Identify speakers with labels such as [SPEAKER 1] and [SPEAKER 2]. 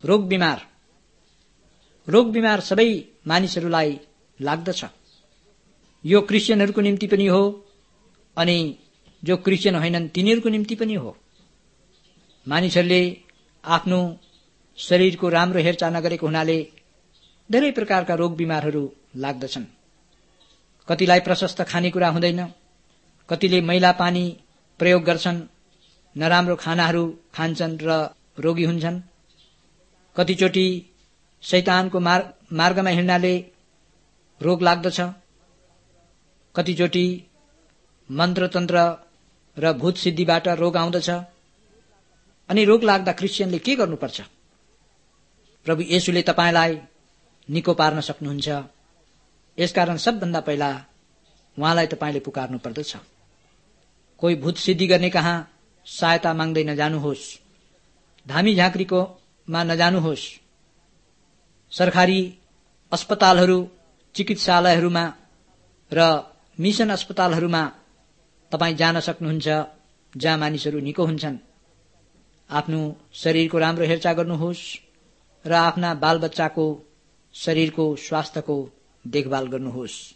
[SPEAKER 1] रोग बिमार सबै मानिसहरूलाई लाग्दछ। यो क्रिस्चियनहरूको निम्ति पनि हो अनि जो क्रिस्चियन होइनन् तिनीहरूको निम्ति पनि हो। मानिसहरूले आफ्नो शरीरको राम्रो हेरचाह नगरेको हुनाले धेरै प्रकारका रोग बिमारहरू लाग्दछन्। कतिलाई प्रशस्त खानेकुरा हुँदैन, कतिले मैला पानी प्रयोग गर्छन्, नराम्रो खानाहरू खान्छन् र रोगी हुन्छन्। कतिचोटि शैतानको मार्गमा हिँड्नाले रोग लाग्दछ। कतिचोटि मन्त्रतन्त्र र भूत सिद्धिबाट रोग आउँदछ। अनि रोग लाग्दा क्रिस्चियनले के गर्नुपर्छ? प्रभु येशूले तपाईलाई निको पार्न सक्नुहुन्छ। यसकारण सबभन्दा पहिला उहाँलाई तपाईले पुकार्नु पर्दछ। कोही भूत सिद्धि गर्ने कहाँ सहायता माग्दै नजानुहोस्। धामी झाँक्रीकोमा नजानुहोस्। सरकारी अस्पतालहरू, चिकित्सालयहरूमा र मिशन अस्पतालहरूमा तपाईँ जान सक्नुहुन्छ, जहाँ मानिसहरू निको हुन्छन्। आफ्नो शरीरको राम्रो हेरचाह गर्नुहोस् र आफ्ना बालबच्चाको शरीरको स्वास्थ्यको देखभाल गर्नुहोस्।